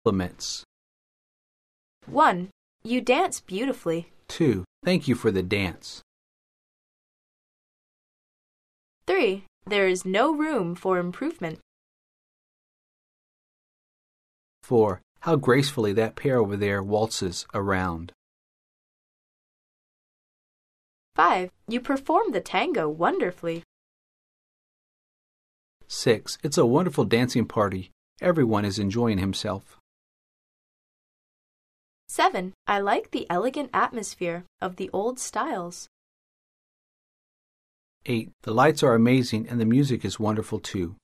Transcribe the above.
Compliments. 1. You dance beautifully. 2. Thank you for the dance. 3. There is no room for improvement. 4. How gracefully that pair over there waltzes around. 5. You performed the tango wonderfully. 6. It's a wonderful dancing party. Everyone is enjoying himself. 7. I like the elegant atmosphere of the old styles. 8. The lights are amazing and the music is wonderful too.